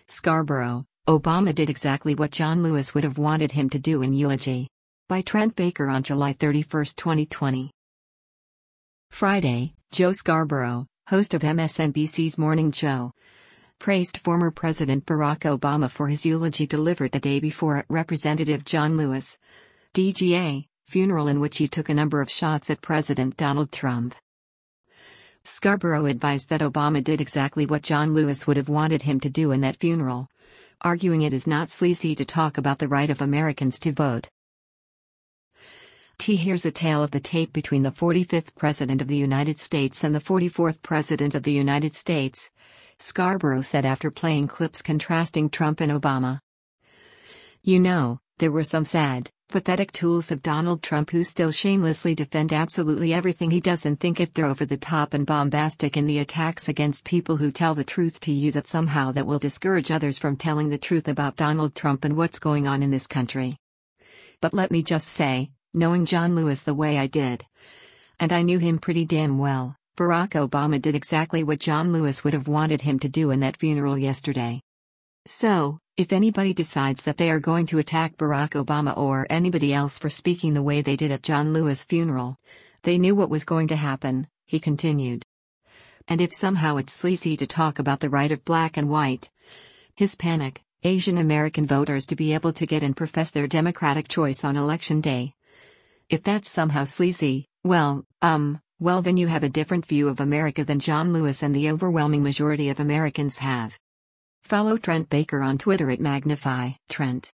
Scarborough, Obama did exactly what John Lewis would have wanted him to do in Eulogy. By Trent Baker on July 31, 2020. Friday, Joe Scarborough, host of MSNBC's Morning Joe, praised former President Barack Obama for his eulogy delivered the day before at Representative John Lewis, DGA, funeral in which he took a number of shots at President Donald Trump. Scarborough advised that Obama did exactly what John Lewis would have wanted him to do in that funeral, arguing it is not sleazy to talk about the right of Americans to vote. Here's a tale of the tape between the 45th President of the United States and the 44th President of the United States, Scarborough said after playing clips contrasting Trump and Obama. You know, there were some sad, pathetic tools of Donald Trump who still shamelessly defend absolutely everything he does and think if they're over the top and bombastic in the attacks against people who tell the truth to you that somehow that will discourage others from telling the truth about Donald Trump and what's going on in this country. But let me just say, knowing John Lewis the way I did, and I knew him pretty damn well, Barack Obama did exactly what John Lewis would have wanted him to do in that funeral yesterday. So, if anybody decides that they are going to attack Barack Obama or anybody else for speaking the way they did at John Lewis' funeral, they knew what was going to happen, he continued. And if somehow it's sleazy to talk about the right of black and white, Hispanic, Asian American voters to be able to get and profess their democratic choice on Election Day, if that's somehow sleazy, well then you have a different view of America than John Lewis and the overwhelming majority of Americans have. Follow Trent Baker on Twitter at Magnify Trent.